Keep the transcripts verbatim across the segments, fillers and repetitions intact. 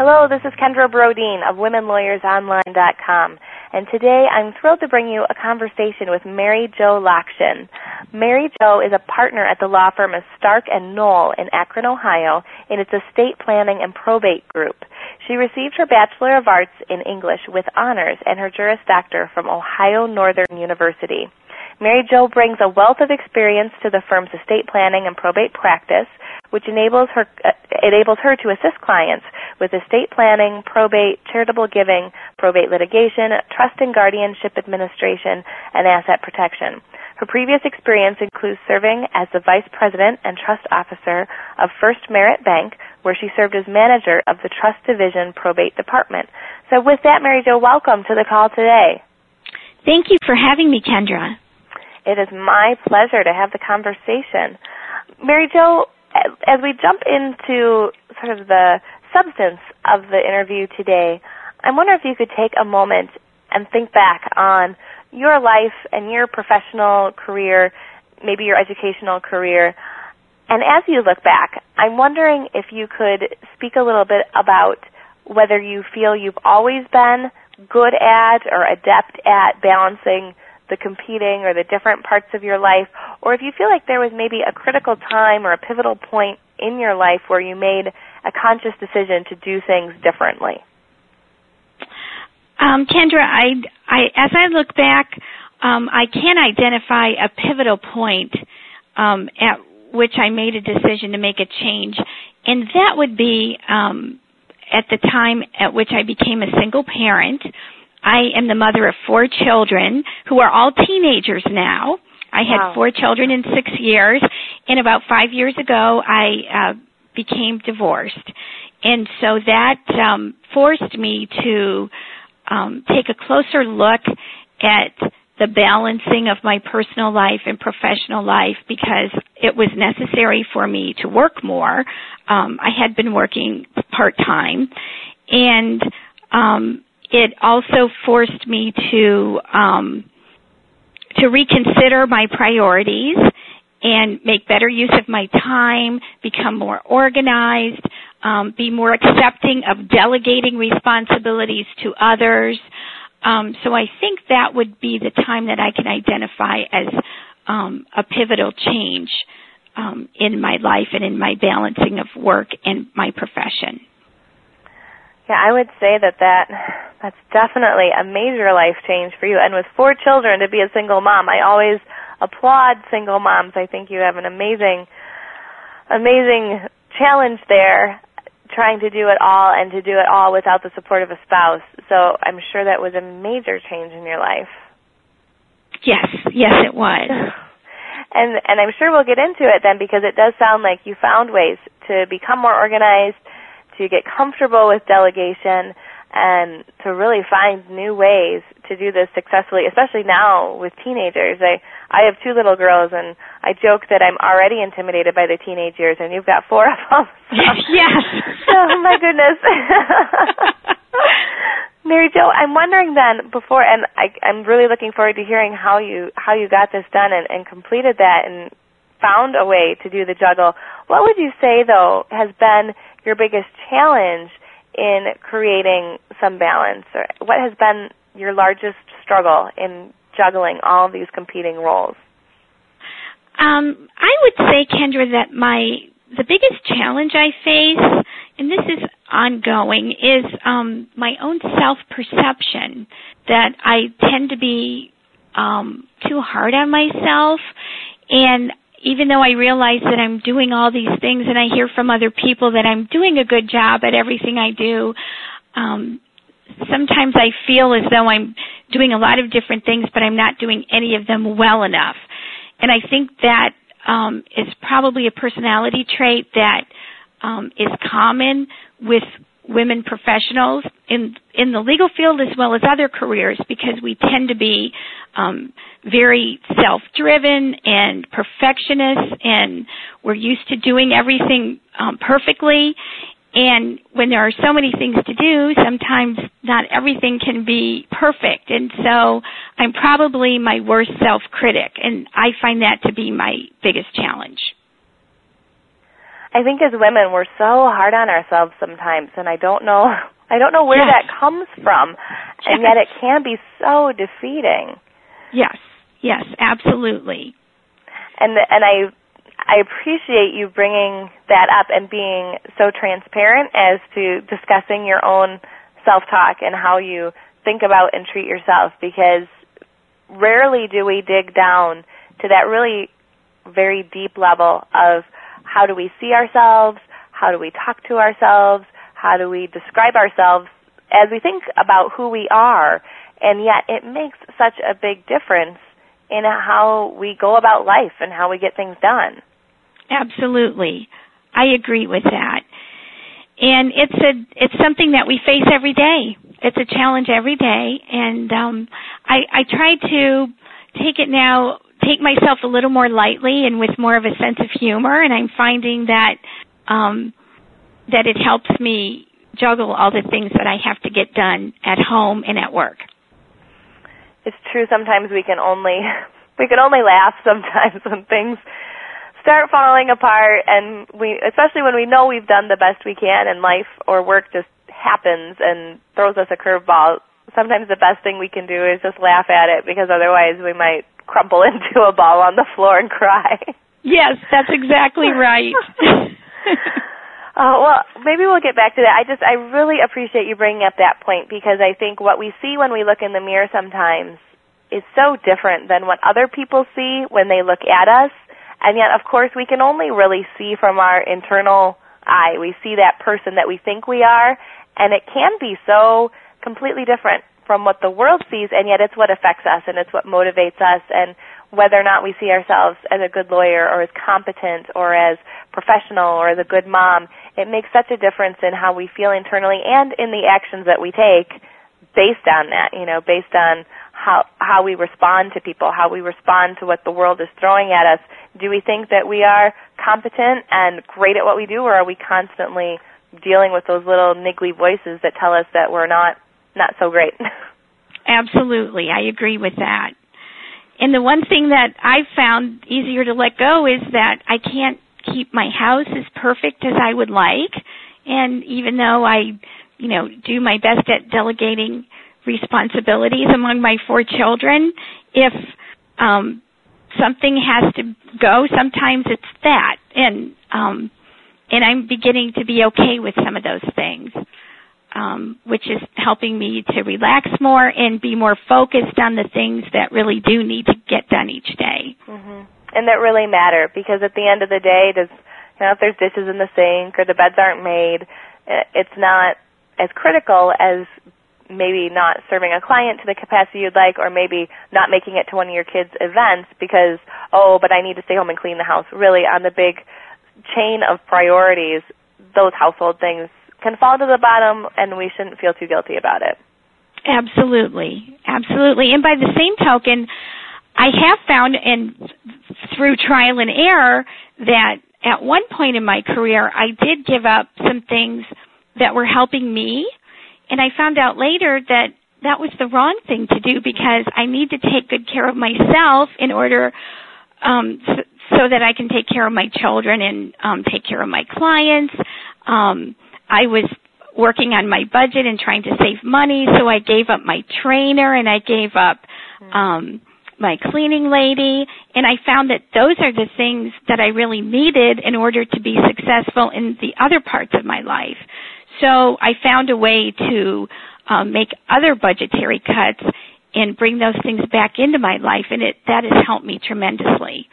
Hello, this is Kendra Brodeen of women lawyers online dot com, and today I'm thrilled to bring you a conversation with Mary Jo Lockshin. Mary Jo is a partner at the law firm of Stark and Knoll in Akron, Ohio, in its estate planning and probate group. She received her Bachelor of Arts in English with honors and her Juris Doctor from Ohio Northern University. Mary Jo brings a wealth of experience to the firm's estate planning and probate practice, which enables her uh, enables her to assist clients with estate planning, probate, charitable giving, probate litigation, trust and guardianship administration, and asset protection. Her previous experience includes serving as the Vice President and Trust Officer of First Merit Bank, where she served as manager of the Trust Division Probate Department. So with that, Mary Jo, welcome to the call today. Thank you for having me, Kendra. It is my pleasure to have the conversation. Mary Jo, as we jump into sort of the substance of the interview today, I wonder if you could take a moment and think back on your life and your professional career, maybe your educational career. And as you look back, I'm wondering if you could speak a little bit about whether you feel you've always been good at or adept at balancing the competing or the different parts of your life, or if you feel like there was maybe a critical time or a pivotal point in your life where you made a conscious decision to do things differently. Um, Kendra, I, I, as I look back, um, I can identify a pivotal point um, at which I made a decision to make a change, and that would be um, at the time at which I became a single parent. I am the mother of four children who are all teenagers now. I had Wow. four children in six years, and about five years ago, I uh, became divorced. And so that um, forced me to um, take a closer look at the balancing of my personal life and professional life because it was necessary for me to work more. Um, I had been working part-time, and um, it also forced me to um, to reconsider my priorities and make better use of my time, become more organized, um, be more accepting of delegating responsibilities to others. Um, so I think that would be the time that I can identify as um, a pivotal change um, in my life and in my balancing of work and my profession. Yeah, I would say that, that that's definitely a major life change for you. And with four children, to be a single mom, I always applaud single moms. I think you have an amazing, amazing challenge there, trying to do it all and to do it all without the support of a spouse. So I'm sure that was a major change in your life. Yes, yes, it was. and and I'm sure we'll get into it then, because it does sound like you found ways to become more organized, to get comfortable with delegation, and to really find new ways to do this successfully, especially now with teenagers. I, I have two little girls, and I joke that I'm already intimidated by the teenage years, and you've got four of them. So. Yes. Oh, my goodness. Mary Jo, I'm wondering then, before, and I, I'm really looking forward to hearing how you how you got this done and, and completed that and found a way to do the juggle. What would you say, though, has been your biggest challenge in creating some balance? Or what has been your largest struggle in juggling all of these competing roles? Um, I would say, Kendra, that my the biggest challenge I face, and this is ongoing, is um, my own self-perception, that I tend to be um, too hard on myself. And even though I realize that I'm doing all these things and I hear from other people that I'm doing a good job at everything I do, um, sometimes I feel as though I'm doing a lot of different things, but I'm not doing any of them well enough. And I think that um, is probably a personality trait that um, is common with women professionals in in the legal field as well as other careers, because we tend to be um, very self-driven and perfectionists, and we're used to doing everything um, perfectly. And when there are so many things to do, sometimes not everything can be perfect. And so I'm probably my worst self-critic, and I find that to be my biggest challenge. I think as women, we're so hard on ourselves sometimes, and I don't know, I don't know where yes. that comes from, and yes. yet it can be so defeating. Yes, yes, absolutely. And and I I appreciate you bringing that up and being so transparent as to discussing your own self-talk and how you think about and treat yourself, because rarely do we dig down to that really very deep level of how do we see ourselves, how do we talk to ourselves, how do we describe ourselves as we think about who we are, and yet it makes such a big difference in how we go about life and how we get things done. Absolutely. I agree with that. And it's a it's something that we face every day. It's a challenge every day, and um, I, I try to take it now, take myself a little more lightly and with more of a sense of humor, and I'm finding that um, that it helps me juggle all the things that I have to get done at home and at work. It's true. Sometimes we can only we can only laugh sometimes when things start falling apart, and we, especially when we know we've done the best we can, and life or work just happens and throws us a curveball. Sometimes the best thing we can do is just laugh at it, because otherwise we might crumple into a ball on the floor and cry. Yes, that's exactly right. Uh, well, maybe we'll get back to that. I just, I really appreciate you bringing up that point, because I think what we see when we look in the mirror sometimes is so different than what other people see when they look at us. And yet, of course, we can only really see from our internal eye. We see that person that we think we are, and it can be so completely different from what the world sees, and yet it's what affects us, and it's what motivates us, and whether or not we see ourselves as a good lawyer or as competent or as professional or as a good mom, it makes such a difference in how we feel internally and in the actions that we take based on that, you know, based on how how we respond to people, how we respond to what the world is throwing at us. Do we think that we are competent and great at what we do, or are we constantly dealing with those little niggly voices that tell us that we're not not so great? Absolutely. I agree with that. And the one thing that I've found easier to let go is that I can't keep my house as perfect as I would like. And even though I, you know, do my best at delegating responsibilities among my four children, if um, something has to go, sometimes it's that. And um, and I'm beginning to be okay with some of those things, um, which is helping me to relax more and be more focused on the things that really do need to get done each day. Mm-hmm. And that really matter, because at the end of the day, does, you know, if there's dishes in the sink or the beds aren't made, it's not as critical as maybe not serving a client to the capacity you'd like, or maybe not making it to one of your kids' events because, oh, but I need to stay home and clean the house. Really, on the big chain of priorities, those household things can fall to the bottom, and we shouldn't feel too guilty about it. Absolutely. Absolutely. And by the same token, I have found, and through trial and error, that at one point in my career, I did give up some things that were helping me, and I found out later that that was the wrong thing to do, because I need to take good care of myself in order um, so, so that I can take care of my children and um, take care of my clients. Um, I was working on my budget and trying to save money, so I gave up my trainer and I gave up um, my cleaning lady, and I found that those are the things that I really needed in order to be successful in the other parts of my life. So I found a way to um, make other budgetary cuts and bring those things back into my life, and it that has helped me tremendously.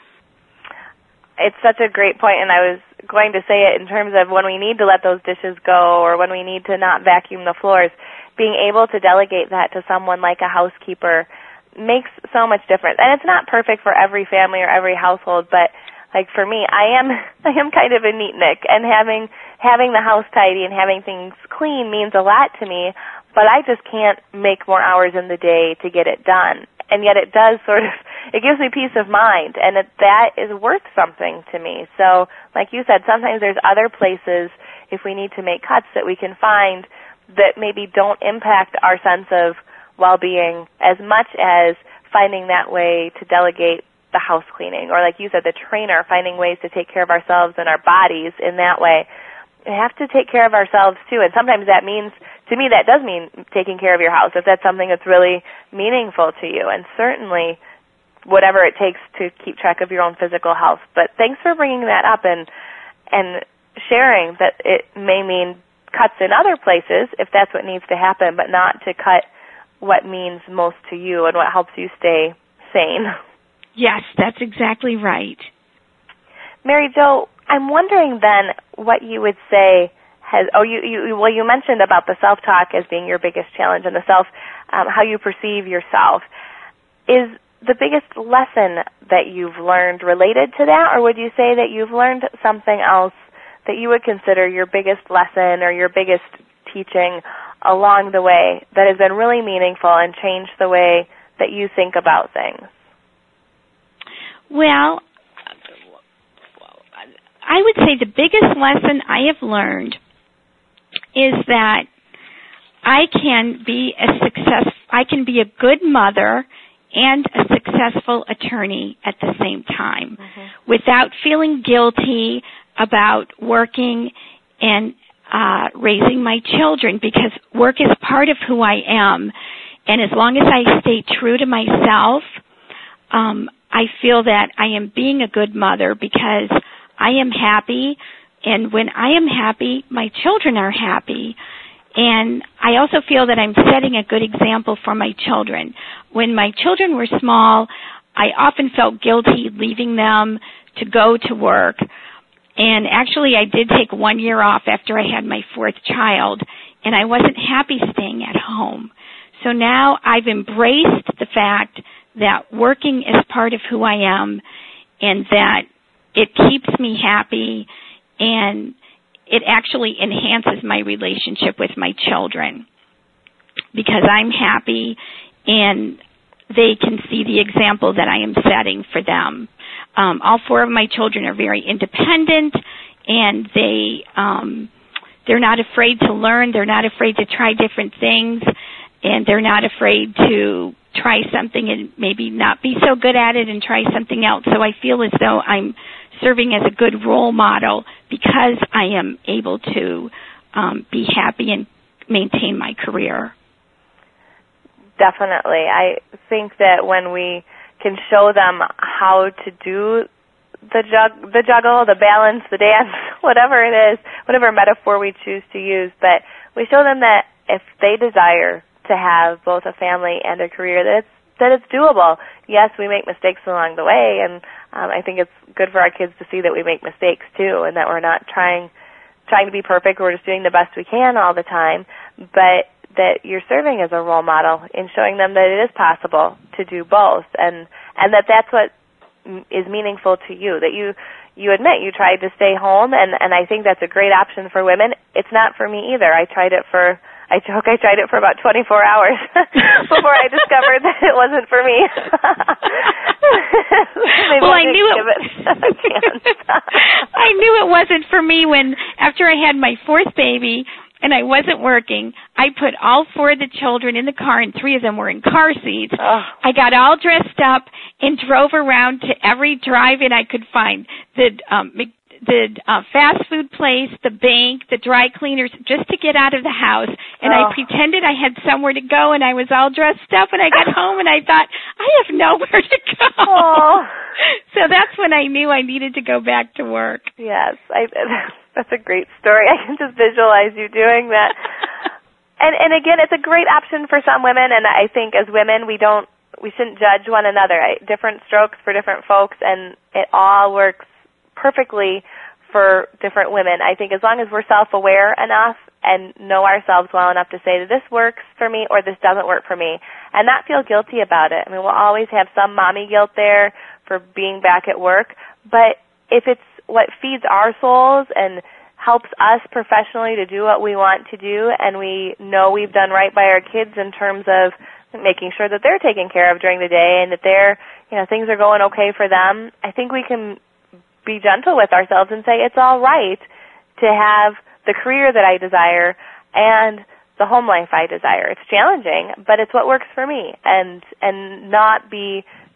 It's such a great point, and I was going to say it in terms of when we need to let those dishes go or when we need to not vacuum the floors, being able to delegate that to someone like a housekeeper makes so much difference. And it's not perfect for every family or every household, but like for me, I am I am kind of a neatnik, and having having the house tidy and having things clean means a lot to me, but I just can't make more hours in the day to get it done. And yet it does sort of, it gives me peace of mind, and it, that is worth something to me. So like you said, sometimes there's other places, if we need to make cuts, that we can find that maybe don't impact our sense of well-being as much as finding that way to delegate the house cleaning, or like you said, the trainer, finding ways to take care of ourselves and our bodies in that way. We have to take care of ourselves too, and sometimes that means, to me, that does mean taking care of your house, if that's something that's really meaningful to you, and certainly whatever it takes to keep track of your own physical health. But thanks for bringing that up and and sharing that it may mean cuts in other places if that's what needs to happen, but not to cut what means most to you and what helps you stay sane. Yes, that's exactly right. Mary Jo, I'm wondering then what you would say has, oh, you, you well, you mentioned about the self-talk as being your biggest challenge and the self, um, how you perceive yourself. Is the biggest lesson that you've learned related to that, or would you say that you've learned something else that you would consider your biggest lesson or your biggest teaching along the way that has been really meaningful and changed the way that you think about things? Well, I would say the biggest lesson I have learned is that I can be a success, I can be a good mother and a successful attorney at the same time, mm-hmm. without feeling guilty about working and uh, raising my children, because work is part of who I am. And as long as I stay true to myself, um, I feel that I am being a good mother because I am happy, and when I am happy, my children are happy. And I also feel that I'm setting a good example for my children. When my children were small, I often felt guilty leaving them to go to work. And actually, I did take one year off after I had my fourth child, and I wasn't happy staying at home. So now I've embraced the fact that working is part of who I am, and that it keeps me happy, and it actually enhances my relationship with my children because I'm happy and they can see the example that I am setting for them. Um, all four of my children are very independent, and they, um, they're not afraid to learn. They're not afraid to try different things, and they're not afraid to try something and maybe not be so good at it and try something else. So I feel as though I'm serving as a good role model because I am able to um, be happy and maintain my career. Definitely. I think that when we can show them how to do the jug, the juggle, the balance, the dance, whatever it is, whatever metaphor we choose to use, but we show them that if they desire to have both a family and a career, that it's that it's doable. Yes, we make mistakes along the way, and um, I think it's good for our kids to see that we make mistakes too, and that we're not trying trying to be perfect. We're just doing the best we can all the time, but that you're serving as a role model in showing them that it is possible to do both, and and that that's what is meaningful to you, that you you admit you tried to stay home, and, and I think that's a great option for women. It's not for me either. I tried it for, I joke, I tried it for about twenty-four hours before I discovered that it wasn't for me. Well, I knew it, it I knew it wasn't for me when, after I had my fourth baby, and I wasn't working, I put all four of the children in the car, and three of them were in car seats. Oh. I got all dressed up and drove around to every drive-in I could find, the um, the uh, fast food place, the bank, the dry cleaners, just to get out of the house. And oh. I pretended I had somewhere to go, and I was all dressed up, and I got home, and I thought, I have nowhere to go. Oh. So that's when I knew I needed to go back to work. Yes, I that's a great story. I can just visualize you doing that. and and again, it's a great option for some women, and I think as women, we don't, we shouldn't judge one another. Right? Different strokes for different folks, and it all works perfectly for different women. I think as long as we're self-aware enough and know ourselves well enough to say that this works for me or this doesn't work for me, and not feel guilty about it. I mean, we'll always have some mommy guilt there for being back at work, but if it's what feeds our souls and helps us professionally to do what we want to do, and we know we've done right by our kids in terms of making sure that they're taken care of during the day and that they're, you know, things are going okay for them, I think we can be gentle with ourselves and say it's all right to have the career that I desire and the home life I desire. It's challenging, but it's what works for me, and and not be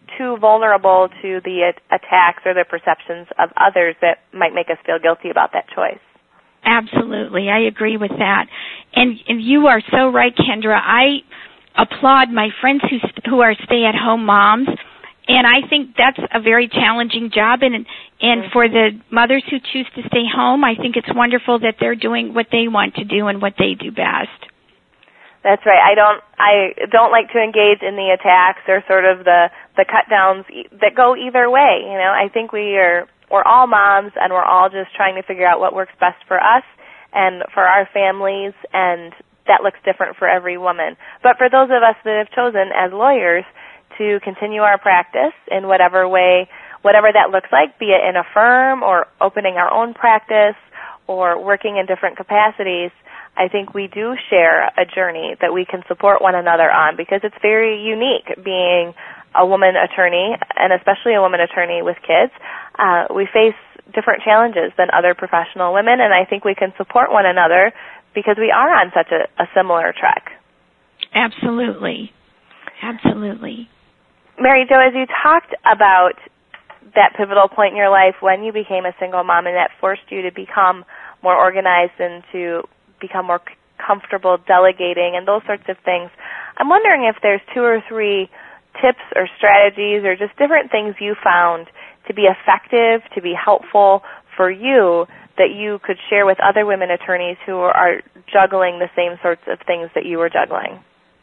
too vulnerable to the attacks or the perceptions of others that might make us feel guilty about that choice. Absolutely. I agree with that. And, and you are so right, Kendra. I applaud my friends who who are stay-at-home moms, and I think that's a very challenging job. And and for the mothers who choose to stay home, I think it's wonderful that they're doing what they want to do and what they do best. That's right. I don't I don't like to engage in the attacks or sort of the the cut downs that go either way. You know, I think we are we're all moms, and we're all just trying to figure out what works best for us and for our families, and that looks different for every woman. But for those of us that have chosen as lawyers to continue our practice in whatever way, whatever that looks like, be it in a firm or opening our own practice or working in different capacities, I think we do share a journey that we can support one another on, because it's very unique being a woman attorney, and especially a woman attorney with kids. Uh, we face different challenges than other professional women, and I think we can support one another because we are on such a, a similar track. Absolutely. Absolutely. Mary Jo, as you talked about that pivotal point in your life when you became a single mom and that forced you to become more organized and to become more comfortable delegating and those sorts of things, I'm wondering if there's two or three tips or strategies or just different things you found to be effective, to be helpful for you, that you could share with other women attorneys who are juggling the same sorts of things that you were juggling.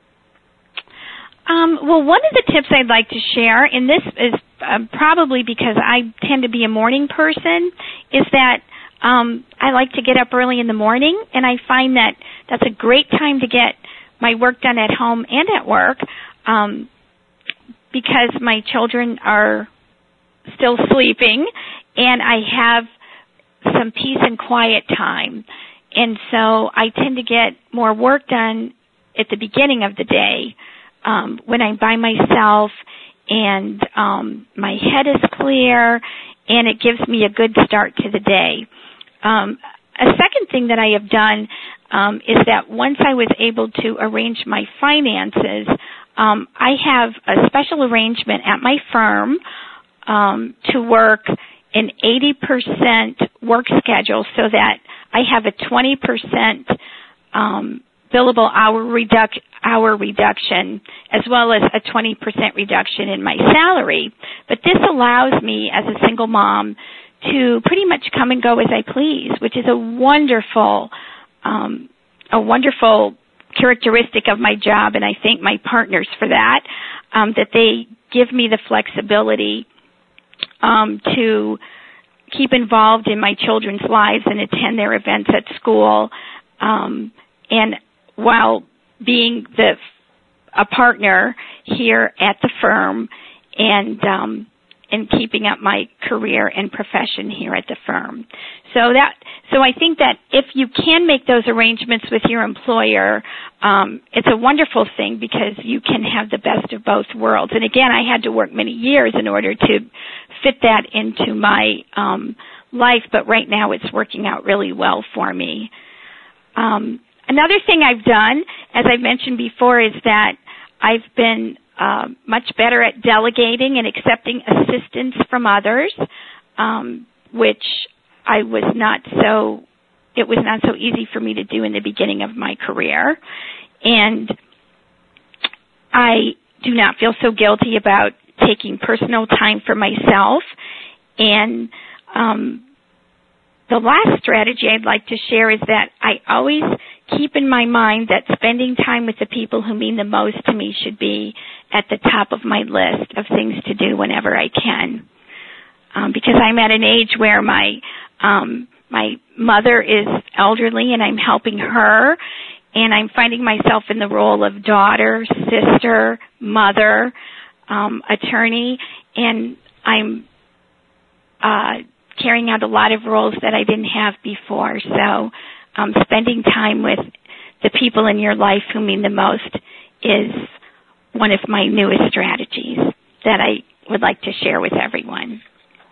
Um, well, one of the tips I'd like to share, and this is uh, probably because I tend to be a morning person, is that um, I like to get up early in the morning, and I find that that's a great time to get my work done at home and at work, um, because my children are still sleeping, and I have some peace and quiet time. And so I tend to get more work done at the beginning of the day um, when I'm by myself, and um, my head is clear, and it gives me a good start to the day. Um, a second thing that I have done um, is that once I was able to arrange my finances, um, I have a special arrangement at my firm um, to work an eighty percent work schedule so that I have a twenty percent um, billable hour, reduc- hour reduction as well as a twenty percent reduction in my salary. But this allows me as a single mom to pretty much come and go as I please, which is a wonderful, um, a wonderful characteristic of my job, and I thank my partners for that, um, that they give me the flexibility um, to keep involved in my children's lives and attend their events at school, um, and while being the a partner here at the firm, and um, and keeping up my career and profession here at the firm. So that so I think that if you can make those arrangements with your employer, um, it's a wonderful thing because you can have the best of both worlds. And again, I had to work many years in order to fit that into my um, life, but right now it's working out really well for me. Um, another thing I've done, as I mentioned before, is that I've been uh, much better at delegating and accepting assistance from others, um, which I was not so, it was not so easy for me to do in the beginning of my career. And I do not feel so guilty about taking personal time for myself. And um, the last strategy I'd like to share is that I always keep in my mind that spending time with the people who mean the most to me should be at the top of my list of things to do whenever I can. Um, because I'm at an age where my um, my mother is elderly and I'm helping her, and I'm finding myself in the role of daughter, sister, mother, um, attorney, and I'm uh, carrying out a lot of roles that I didn't have before. So um, spending time with the people in your life who mean the most is one of my newest strategies that I would like to share with everyone.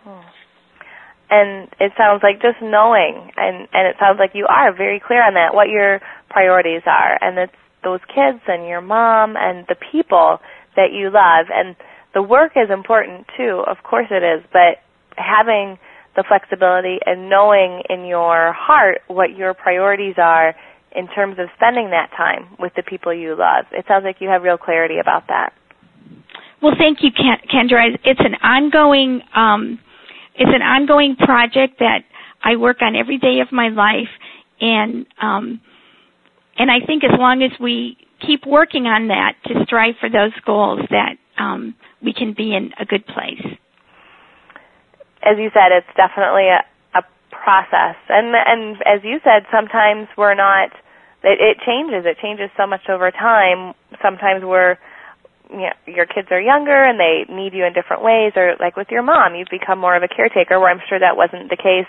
And it sounds like just knowing, and, and it sounds like you are very clear on that, what your priorities are. And it's those kids and your mom and the people that you love. And the work is important too, of course it is, but having the flexibility and knowing in your heart what your priorities are in terms of spending that time with the people you love. It sounds like you have real clarity about that. Well, thank you, Kendra. It's an ongoing, um, it's an ongoing project that I work on every day of my life, and um, and I think as long as we keep working on that to strive for those goals, that um, we can be in a good place. As you said, it's definitely a, a process. And and as you said, sometimes we're not, it, it changes. It changes so much over time. Sometimes we're, you know, your kids are younger and they need you in different ways, or like with your mom, you've become more of a caretaker, where I'm sure that wasn't the case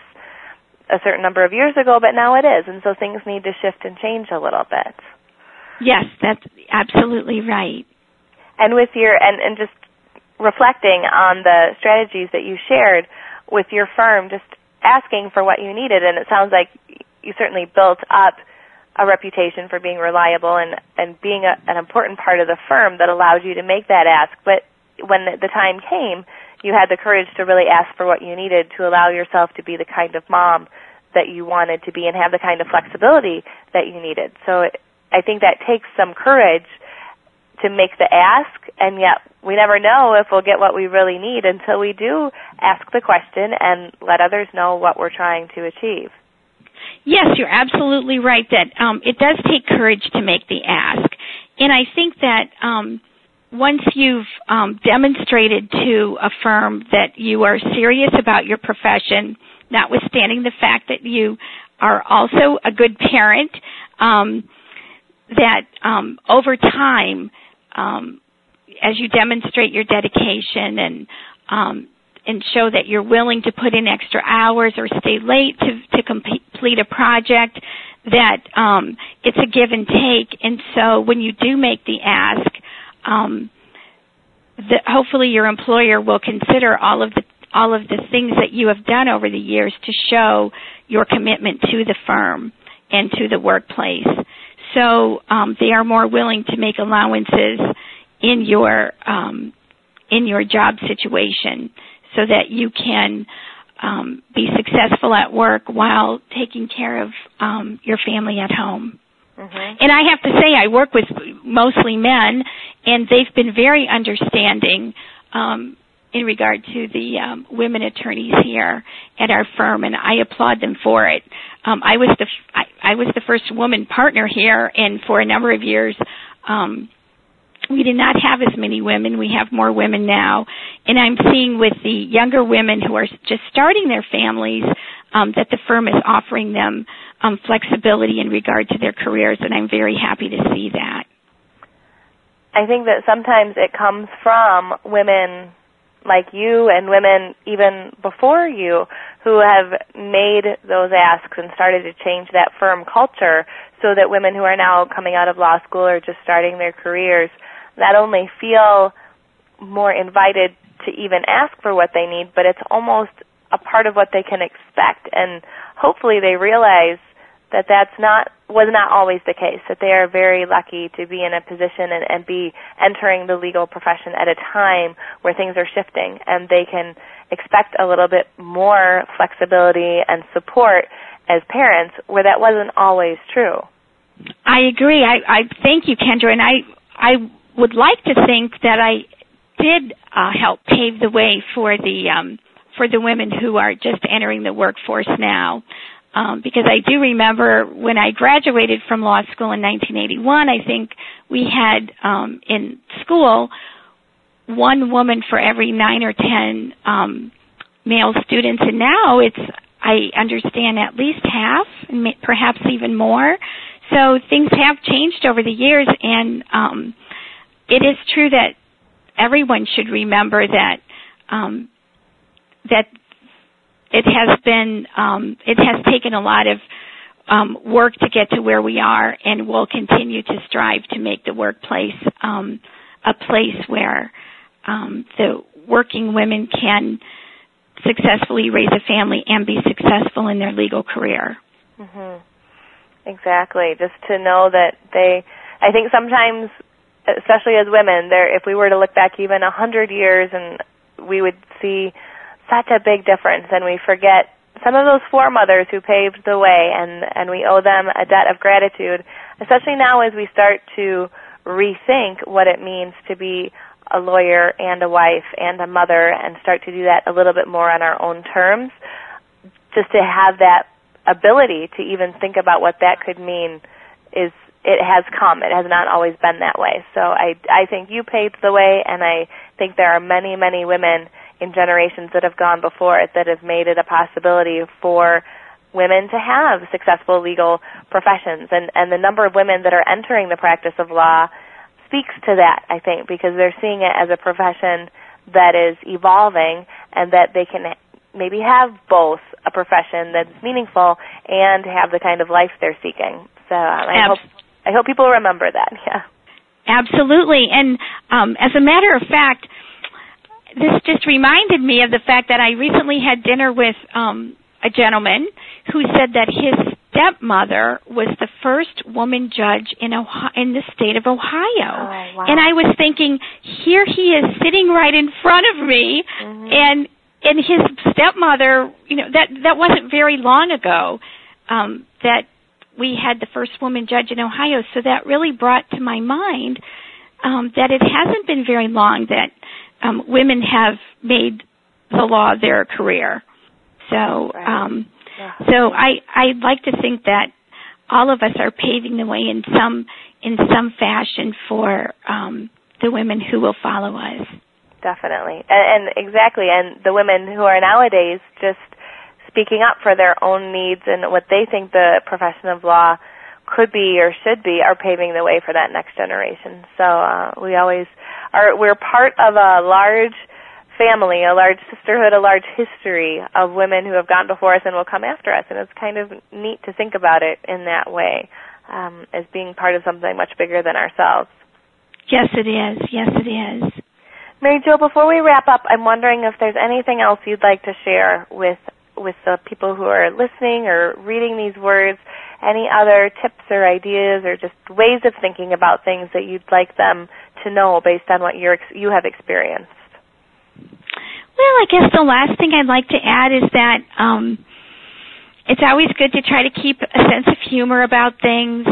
a certain number of years ago, but now it is. And so things need to shift and change a little bit. Yes, that's absolutely right. And with your, and, and just reflecting on the strategies that you shared with your firm, just asking for what you needed, and it sounds like you certainly built up a reputation for being reliable and, and being a, an important part of the firm that allowed you to make that ask. But when the, the time came, you had the courage to really ask for what you needed to allow yourself to be the kind of mom that you wanted to be and have the kind of flexibility that you needed. So it, I think that takes some courage to make the ask, and yet we never know if we'll get what we really need until we do ask the question and let others know what we're trying to achieve. Yes, you're absolutely right that um, it does take courage to make the ask. And I think that um, once you've um, demonstrated to a firm that you are serious about your profession, notwithstanding the fact that you are also a good parent, um, that um, over time, um, as you demonstrate your dedication and um, and show that you're willing to put in extra hours or stay late to, to complete a project, that um, it's a give and take. And so when you do make the ask, um, the, hopefully your employer will consider all of the all of the things that you have done over the years to show your commitment to the firm and to the workplace. So um, they are more willing to make allowances in your um, in your job situation, so that you can um, be successful at work while taking care of um, your family at home. Mm-hmm. And I have to say, I work with mostly men, and they've been very understanding um, in regard to the um, women attorneys here at our firm, and I applaud them for it. Um, I was the I, I was the first woman partner here, and for a number of years, um, we did not have as many women. We have more women now, and I'm seeing with the younger women who are just starting their families um, that the firm is offering them um, flexibility in regard to their careers, and I'm very happy to see that. I think that sometimes it comes from women like you and women even before you who have made those asks and started to change that firm culture, so that women who are now coming out of law school or just starting their careers not only feel more invited to even ask for what they need, but it's almost a part of what they can expect. And hopefully they realize that that's not was not always the case, that they are very lucky to be in a position and, and be entering the legal profession at a time where things are shifting, and they can expect a little bit more flexibility and support as parents, where that wasn't always true. I agree. I, I thank you, Kendra, and I I would like to think that I did uh, help pave the way for the um, for the women who are just entering the workforce now. Um, because I do remember when I graduated from law school in nineteen eighty-one, I think we had um, in school one woman for every nine or ten um, male students, and now it's, I understand, at least half, and perhaps even more. So things have changed over the years, and um, it is true that everyone should remember that um, that it has been, um, it has taken a lot of um, work to get to where we are, and we'll continue to strive to make the workplace um, a place where um, the working women can successfully raise a family and be successful in their legal career. Mm-hmm. Exactly. Just to know that they, I think sometimes especially as women, there, if we were to look back even a hundred years, and we would see such a big difference, and we forget some of those foremothers who paved the way, and, and we owe them a debt of gratitude, especially now as we start to rethink what it means to be a lawyer and a wife and a mother, and start to do that a little bit more on our own terms. Just to have that ability to even think about what that could mean is, it has come. It has not always been that way. So I, I think you paved the way, and I think there are many, many women in generations that have gone before it that have made it a possibility for women to have successful legal professions. And, and the number of women that are entering the practice of law speaks to that, I think, because they're seeing it as a profession that is evolving, and that they can maybe have both a profession that's meaningful and have the kind of life they're seeking. So um, I hope I hope people remember that. Yeah, absolutely. And um, as a matter of fact, this just reminded me of the fact that I recently had dinner with um, a gentleman who said that his stepmother was the first woman judge in Ohio, in the state of Ohio. Oh, wow. And I was thinking, here he is sitting right in front of me, mm-hmm. and and his stepmother, you know, that that wasn't very long ago um, that we had the first woman judge in Ohio. So that really brought to my mind um, that it hasn't been very long that um, women have made the law their career. So, um, yeah. so I I'd like to think that all of us are paving the way in some in some fashion for um, the women who will follow us. Definitely, and, and exactly, and the women who are nowadays just speaking up for their own needs and what they think the profession of law could be or should be are paving the way for that next generation. So uh, we always are. We're part of a large family, a large sisterhood, a large history of women who have gone before us and will come after us, and it's kind of neat to think about it in that way, um, as being part of something much bigger than ourselves. Yes, it is. Yes, it is. Mary Jo, before we wrap up, I'm wondering if there's anything else you'd like to share with with the people who are listening or reading these words, any other tips or ideas or just ways of thinking about things that you'd like them to know based on what you're, you have experienced. Well, I guess the last thing I'd like to add is that um, it's always good to try to keep a sense of humor about things,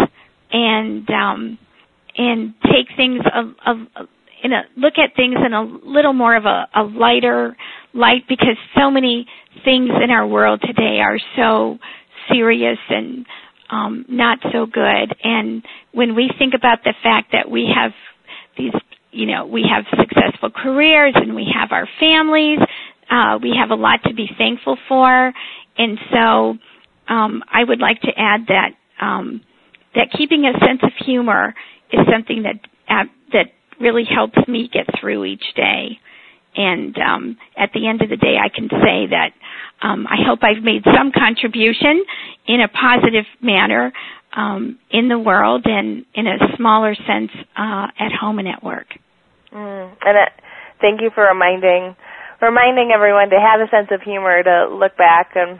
and um, and take things a, a, in a look at things in a little more of a, a lighter light, because so many things in our world today are so serious and um, not so good. And when we think about the fact that we have these, you know, we have successful careers and we have our families, uh, we have a lot to be thankful for. And so um, I would like to add that um, that keeping a sense of humor is something that uh, that really helps me get through each day. And um, at the end of the day, I can say that um, I hope I've made some contribution in a positive manner um, in the world, and in a smaller sense uh, at home and at work. Mm. And uh, thank you for reminding reminding everyone to have a sense of humor, to look back and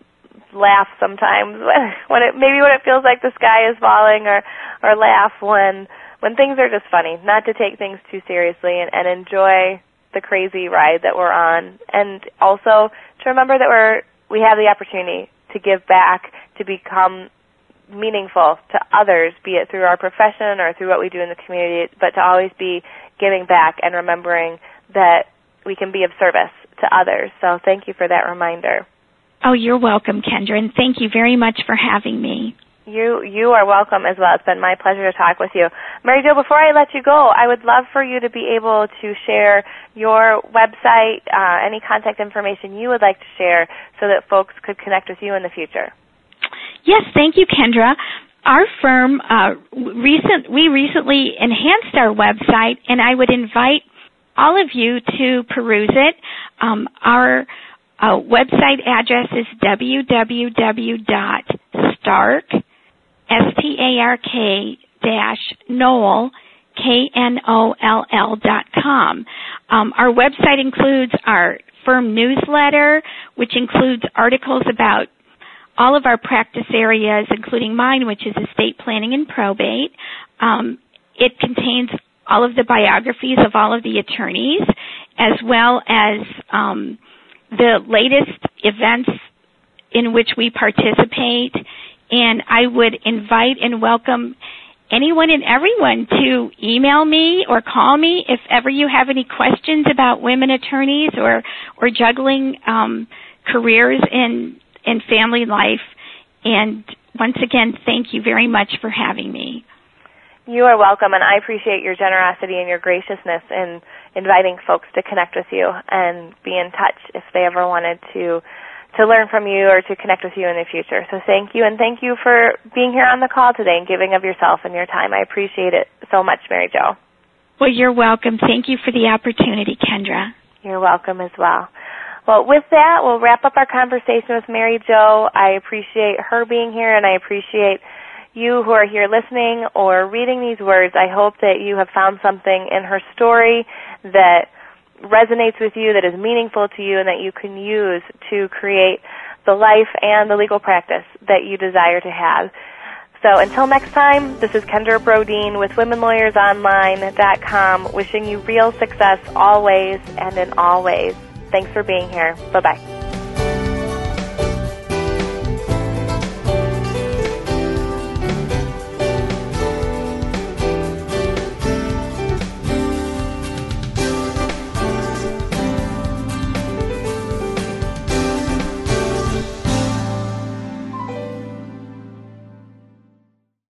laugh sometimes when, when it maybe when it feels like the sky is falling, or or laugh when when things are just funny. Not to take things too seriously, and, and enjoy the crazy ride that we're on, and also to remember that we're we have the opportunity to give back, to become meaningful to others, be it through our profession or through what we do in the community, but to always be giving back and remembering that we can be of service to others. So thank you for that reminder. Oh, you're welcome, Kendra, and thank you very much for having me. You you are welcome as well. It's been my pleasure to talk with you. Mary Jo, before I let you go, I would love for you to be able to share your website, uh, any contact information you would like to share so that folks could connect with you in the future. Yes, thank you, Kendra. Our firm, uh, recent we recently enhanced our website, and I would invite all of you to peruse it. Um, our uh, website address is w w w dot stark, S T A R K dash Knoll, K N O L L dot com. Um, our website includes our firm newsletter, which includes articles about all of our practice areas, including mine, which is estate planning and probate. Um, it contains all of the biographies of all of the attorneys, as well as um, the latest events in which we participate. And I would invite and welcome anyone and everyone to email me or call me if ever you have any questions about women attorneys or, or juggling um, careers in, in family life. And once again, thank you very much for having me. You are welcome, and I appreciate your generosity and your graciousness in inviting folks to connect with you and be in touch if they ever wanted to to learn from you or to connect with you in the future. So thank you, and thank you for being here on the call today and giving of yourself and your time. I appreciate it so much, Mary Jo. Well, you're welcome. Thank you for the opportunity, Kendra. You're welcome as well. Well, with that, we'll wrap up our conversation with Mary Jo. I appreciate her being here, and I appreciate you who are here listening or reading these words. I hope that you have found something in her story that resonates with you, that is meaningful to you, and that you can use to create the life and the legal practice that you desire to have. So until next time, this is Kendra Brodeen with women lawyers online dot com, wishing you real success always and in all ways. Thanks for being here. Bye-bye.